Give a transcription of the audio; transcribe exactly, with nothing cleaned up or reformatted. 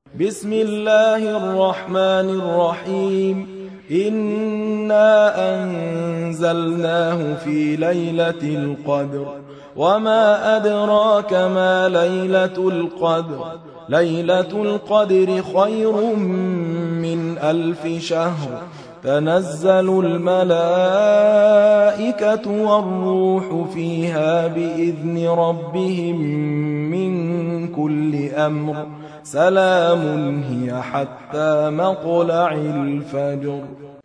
بسم الله الرحمن الرحيم إنا أنزلناه في ليلة القدر وما أدراك ما ليلة القدر ليلة القدر خير من ألف شهر تنزل الملائكة والروح فيها بإذن ربهم من كل أمر سلام هي حتى مطلع الفجر.